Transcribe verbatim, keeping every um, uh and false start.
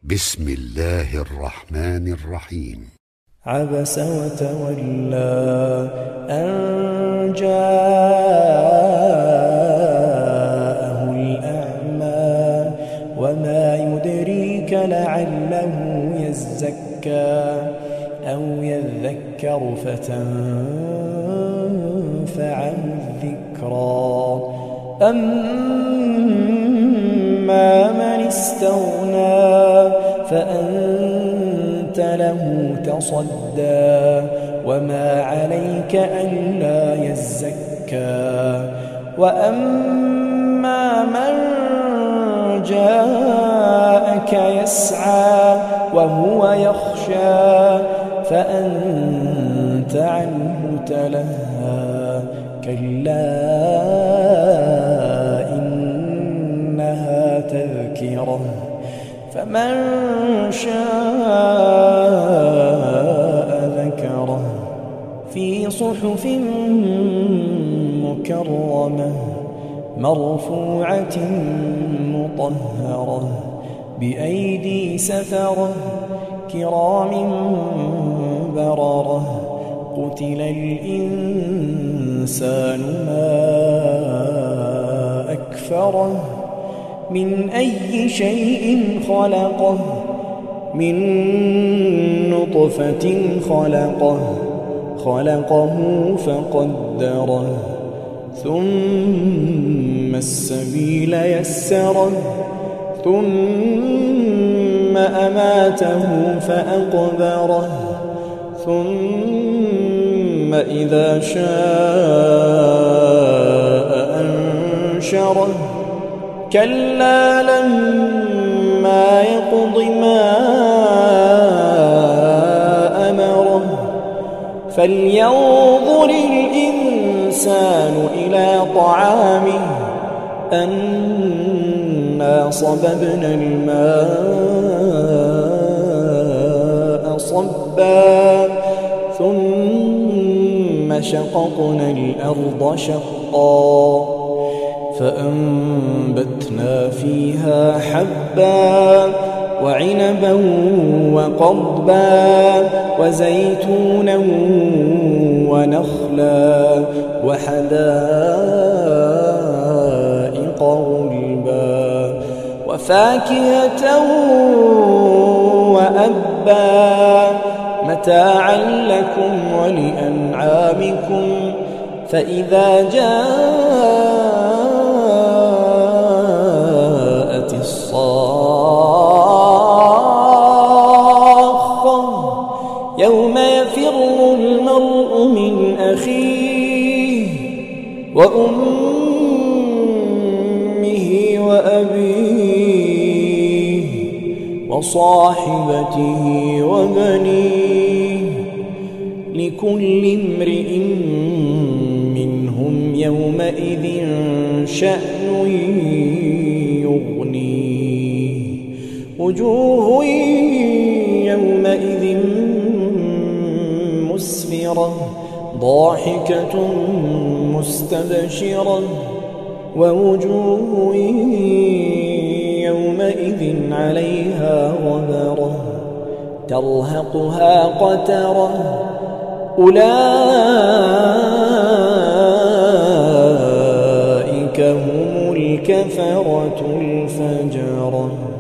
بسم الله الرحمن الرحيم. عبس وتولى أن جاءه الأعمى وما يدريك لعله يزكى أو يذكر فتنفعه الذكرى أما من استغنى فأنت له تصدى وما عليك ألا يزكى وأما من جاءك يسعى وهو يخشى فأنت عنه تلهى كلا إنها تذكرة فمن شاء ذكره في صحف مكرمة مرفوعة مطهرة بأيدي سفرة كرام بررة قتل الإنسان ما أكفره من أي شيء خلقه من نطفة خلقه خلقه فقدره ثم السبيل يسره ثم أماته فأقبره ثم إذا شاء أنشره كلا لما يقض ما أمره فلينظر الإنسان إلى طعامه أنا صببنا الماء صبا ثم شققنا الأرض شقا فأنبتنا فيها حبا وعنبا وقضبا وزيتونا ونخلا وحدائق غلبا وفاكهة وأبا متاعا لكم ولأنعامكم فإذا جاءت الصاخة يوم يفر المرء من أخيه وأمه وأبيه وصاحبته وبنيه لكل امرئ منهم يومئذ شأن يغنيه وجوه يومئذ مسفرة ضاحكة مستبشرة ووجوه يومئذ عليها غبرة ترهقها قترة أولئك هم الكفرة الفجرة.